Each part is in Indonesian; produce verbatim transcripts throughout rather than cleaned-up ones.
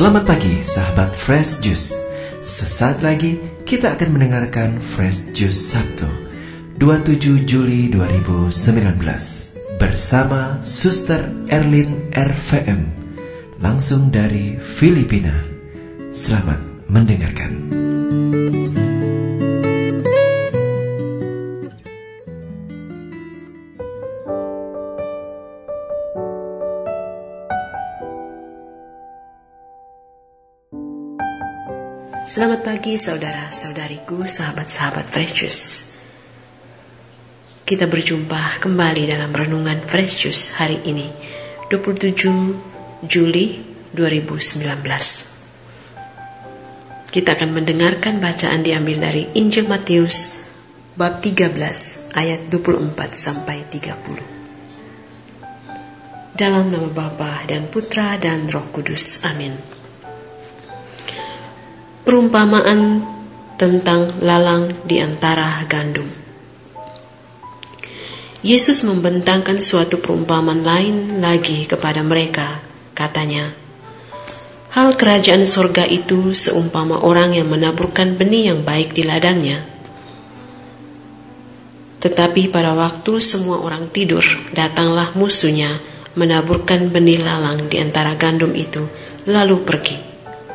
Selamat pagi sahabat Fresh Juice. Sesaat lagi kita akan mendengarkan Fresh Juice Sabtu dua puluh tujuh Juli dua ribu sembilan belas bersama Suster Erlin R V M langsung dari Filipina. Selamat mendengarkan. Selamat pagi saudara-saudariku, sahabat-sahabat Fresh Juice. Kita berjumpa kembali dalam renungan Fresh Juice hari ini, dua puluh tujuh Juli dua ribu sembilan belas. Kita akan mendengarkan bacaan diambil dari Injil Matius bab tiga belas ayat dua puluh empat sampai tiga puluh. Dalam nama Bapa dan Putra dan Roh Kudus. Amin. Perumpamaan tentang lalang di antara gandum. Yesus membentangkan suatu perumpamaan lain lagi kepada mereka. Katanya, hal kerajaan sorga itu seumpama orang yang menaburkan benih yang baik di ladangnya. Tetapi pada waktu semua orang tidur, datanglah musuhnya menaburkan benih lalang di antara gandum itu, lalu pergi.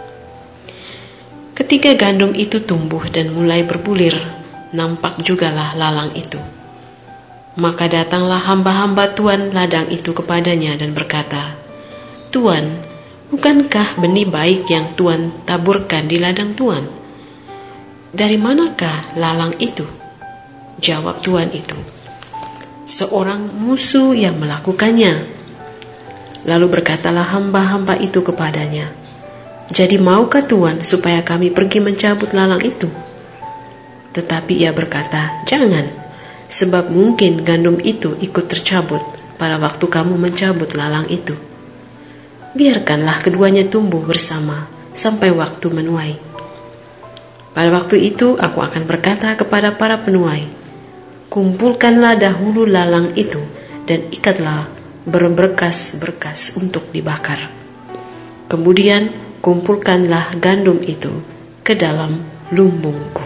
Ketika gandum itu tumbuh dan mulai berbulir, nampak jugalah lalang itu. Maka datanglah hamba-hamba tuan ladang itu kepadanya dan berkata, Tuan, bukankah benih baik yang Tuan taburkan di ladang Tuan? Dari manakah lalang itu? Jawab tuan itu, seorang musuh yang melakukannya. Lalu berkatalah hamba-hamba itu kepadanya, jadi maukah Tuan supaya kami pergi mencabut lalang itu? Tetapi ia berkata, jangan, sebab mungkin gandum itu ikut tercabut pada waktu kamu mencabut lalang itu. Biarkanlah keduanya tumbuh bersama sampai waktu menuai. Pada waktu itu aku akan berkata kepada para penuai, kumpulkanlah dahulu lalang itu dan ikatlah berberkas-berkas untuk dibakar. Kemudian kumpulkanlah gandum itu ke dalam lumbungku.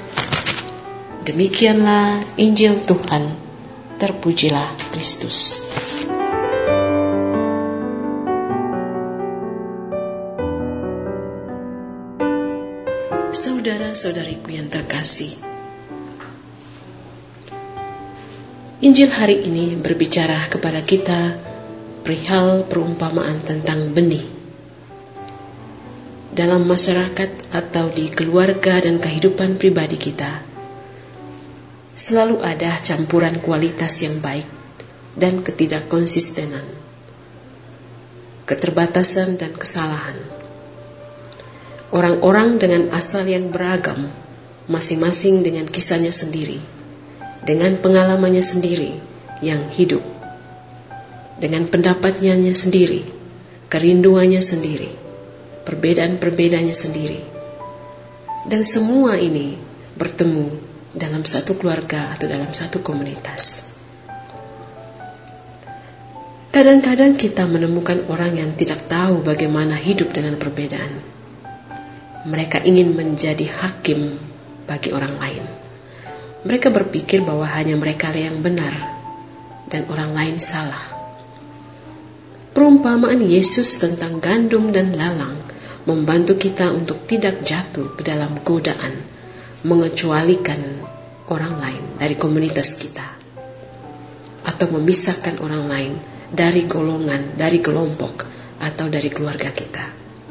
Demikianlah Injil Tuhan. Terpujilah Kristus. Saudara-saudariku yang terkasih, Injil hari ini berbicara kepada kita perihal perumpamaan tentang benih. Dalam masyarakat atau di keluarga dan kehidupan pribadi kita, selalu ada campuran kualitas yang baik dan ketidakkonsistenan, keterbatasan dan kesalahan. Orang-orang dengan asal yang beragam, masing-masing dengan kisahnya sendiri, dengan pengalamannya sendiri yang hidup, dengan pendapatnya sendiri, kerinduannya sendiri, perbedaan-perbedaannya sendiri. Dan semua ini bertemu dalam satu keluarga atau dalam satu komunitas. Kadang-kadang kita menemukan orang yang tidak tahu bagaimana hidup dengan perbedaan. Mereka ingin menjadi hakim bagi orang lain. Mereka berpikir bahwa hanya mereka yang benar dan orang lain salah. Perumpamaan Yesus tentang gandum dan lalang membantu kita untuk tidak jatuh ke dalam godaan mengecualikan orang lain dari komunitas kita atau memisahkan orang lain dari golongan, dari kelompok atau dari keluarga kita.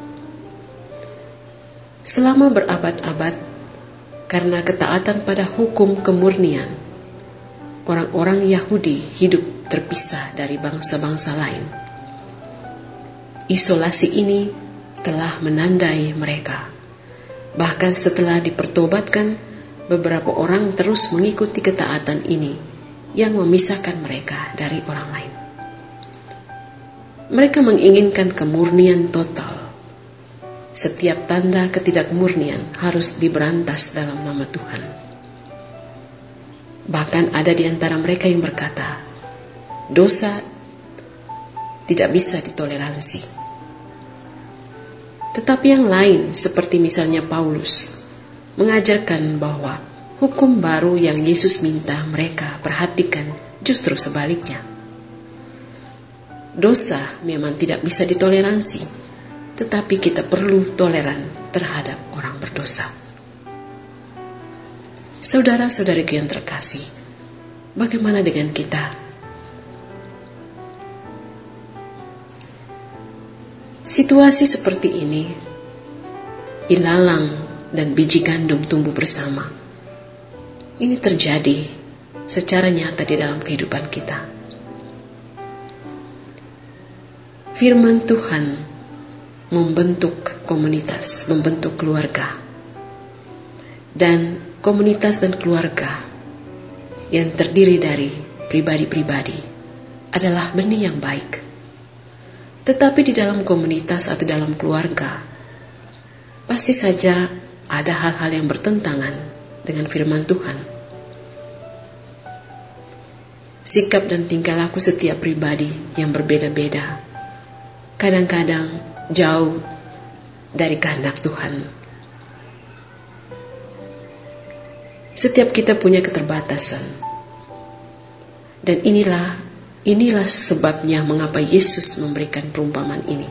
Selama berabad-abad, karena ketaatan pada hukum kemurnian, orang-orang Yahudi hidup terpisah dari bangsa-bangsa lain. Isolasi ini telah menandai mereka. Bahkan setelah dipertobatkan, beberapa orang terus mengikuti ketaatan ini yang memisahkan mereka dari orang lain. Mereka menginginkan kemurnian total. Setiap tanda ketidakmurnian harus diberantas dalam nama Tuhan. Bahkan ada di antara mereka yang berkata, dosa tidak bisa ditoleransi. Tetapi yang lain, seperti misalnya Paulus, mengajarkan bahwa hukum baru yang Yesus minta mereka perhatikan justru sebaliknya. Dosa memang tidak bisa ditoleransi, tetapi kita perlu toleran terhadap orang berdosa. Saudara-saudariku yang terkasih, bagaimana dengan kita? Situasi seperti ini, ilalang dan biji gandum tumbuh bersama. Ini terjadi secara nyata di dalam kehidupan kita. Firman Tuhan membentuk komunitas, membentuk keluarga. Dan komunitas dan keluarga yang terdiri dari pribadi-pribadi adalah benih yang baik. Tetapi di dalam komunitas atau dalam keluarga, pasti saja ada hal-hal yang bertentangan dengan firman Tuhan. Sikap dan tingkah laku setiap pribadi yang berbeda-beda, kadang-kadang jauh dari kehendak Tuhan. Setiap kita punya keterbatasan. Dan inilah inilah sebabnya mengapa Yesus memberikan perumpamaan ini.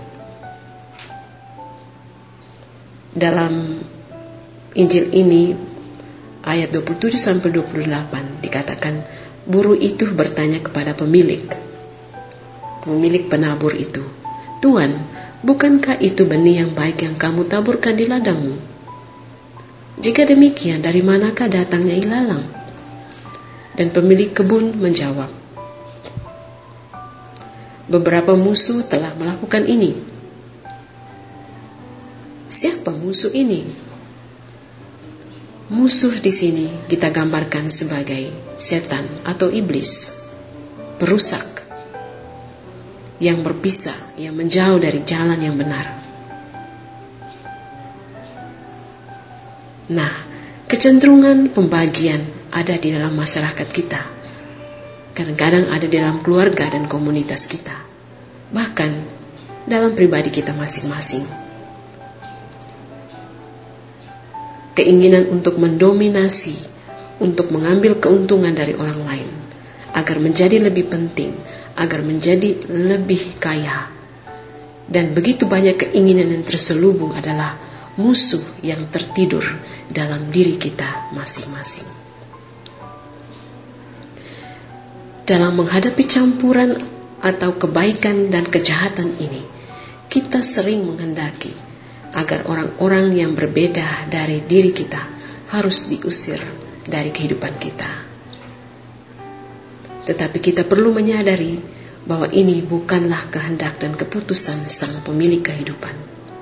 Dalam Injil ini ayat dua puluh tujuh sampai dua puluh delapan dikatakan, buruh itu bertanya kepada pemilik pemilik penabur itu, "Tuan, bukankah itu benih yang baik yang kamu taburkan di ladangmu? Jika demikian, dari manakah datangnya ilalang?" Dan pemilik kebun menjawab, "Beberapa musuh telah melakukan ini." Siapa musuh ini? Musuh di sini kita gambarkan sebagai setan atau iblis, perusak, yang berpisah, yang menjauh dari jalan yang benar. Nah, kecenderungan pembagian ada di dalam masyarakat kita. Kadang-kadang ada di dalam keluarga dan komunitas kita. Bahkan dalam pribadi kita masing-masing. Keinginan untuk mendominasi, untuk mengambil keuntungan dari orang lain, agar menjadi lebih penting, agar menjadi lebih kaya. Dan begitu banyak keinginan yang terselubung adalah musuh yang tertidur dalam diri kita masing-masing. Dalam menghadapi campuran atau kebaikan dan kejahatan ini, kita sering menghendaki agar orang-orang yang berbeda dari diri kita harus diusir dari kehidupan kita. Tetapi kita perlu menyadari bahwa ini bukanlah kehendak dan keputusan sang pemilik kehidupan.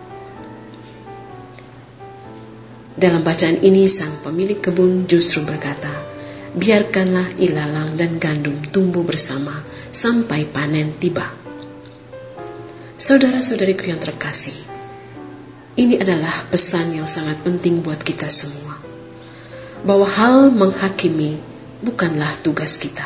Dalam bacaan ini, sang pemilik kebun justru berkata, "Biarkanlah ilalang dan gandum tumbuh bersama sampai panen tiba." Saudara-saudariku yang terkasih, ini adalah pesan yang sangat penting buat kita semua. Bahwa hal menghakimi bukanlah tugas kita.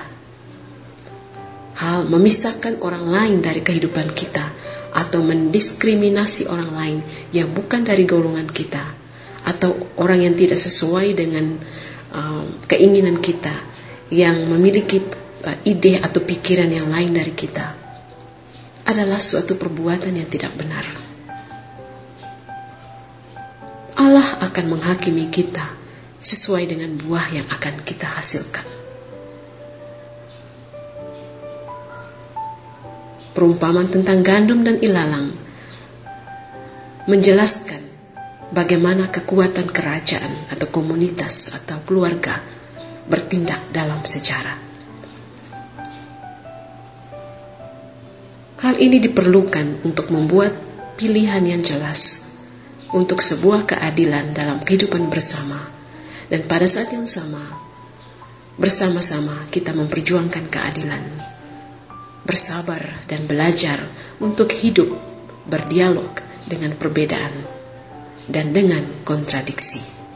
Hal memisahkan orang lain dari kehidupan kita atau mendiskriminasi orang lain yang bukan dari golongan kita atau orang yang tidak sesuai dengan uh, keinginan kita, yang memiliki uh, ide atau pikiran yang lain dari kita, adalah suatu perbuatan yang tidak benar. Allah akan menghakimi kita sesuai dengan buah yang akan kita hasilkan. Perumpamaan tentang gandum dan ilalang menjelaskan bagaimana kekuatan kerajaan atau komunitas atau keluarga bertindak dalam sejarah. Hal ini diperlukan untuk membuat pilihan yang jelas untuk sebuah keadilan dalam kehidupan bersama, dan pada saat yang sama bersama-sama kita memperjuangkan keadilan, bersabar dan belajar untuk hidup berdialog dengan perbedaan dan dengan kontradiksi.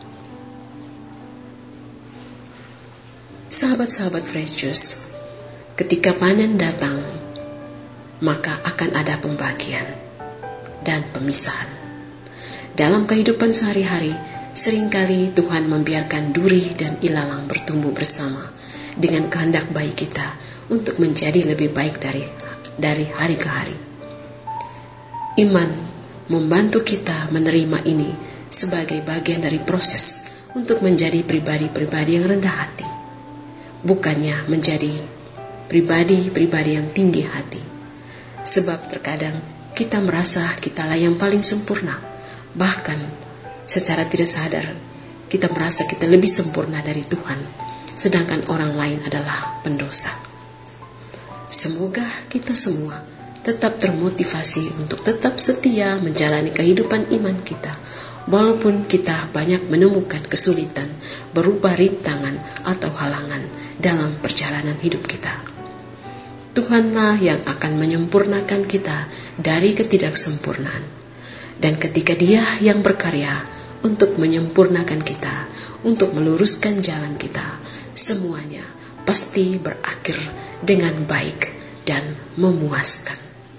Sahabat-sahabat Fresh Juice, ketika panen datang, maka akan ada pembagian dan pemisahan. dalam kehidupan sehari-hari, seringkali Tuhan membiarkan duri dan ilalang bertumbuh bersama dengan kehendak baik kita untuk menjadi lebih baik dari dari hari ke hari. Iman membantu kita menerima ini sebagai bagian dari proses untuk menjadi pribadi-pribadi yang rendah hati, bukannya menjadi pribadi-pribadi yang tinggi hati. Sebab terkadang kita merasa kitalah yang paling sempurna, bahkan secara tidak sadar kita merasa kita lebih sempurna dari Tuhan, sedangkan orang lain adalah pendosa. Semoga kita semua tetap termotivasi untuk tetap setia menjalani kehidupan iman kita, walaupun kita banyak menemukan kesulitan berupa rintangan atau halangan dalam perjalanan hidup kita. Tuhanlah yang akan menyempurnakan kita dari ketidaksempurnaan. Dan ketika Dia yang berkarya untuk menyempurnakan kita, untuk meluruskan jalan kita, semuanya pasti berakhir dengan baik dan memuaskan.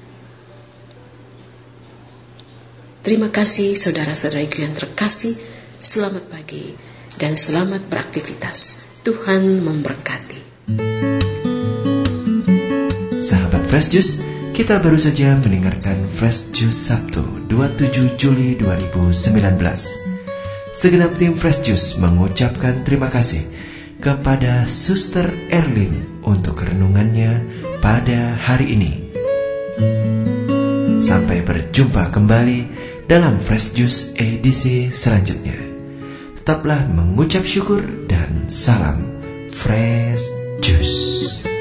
Terima kasih saudara-saudariku yang terkasih. Selamat pagi dan selamat beraktivitas. Tuhan memberkati. Sahabat Fresh Juice, kita baru saja mendengarkan Fresh Juice Sabtu dua puluh tujuh Juli dua ribu sembilan belas. Segenap tim Fresh Juice mengucapkan terima kasih kepada Suster Erlin untuk renungannya pada hari ini. Sampai berjumpa kembali dalam Fresh Juice edisi selanjutnya. Tetaplah mengucap syukur dan salam Fresh Juice.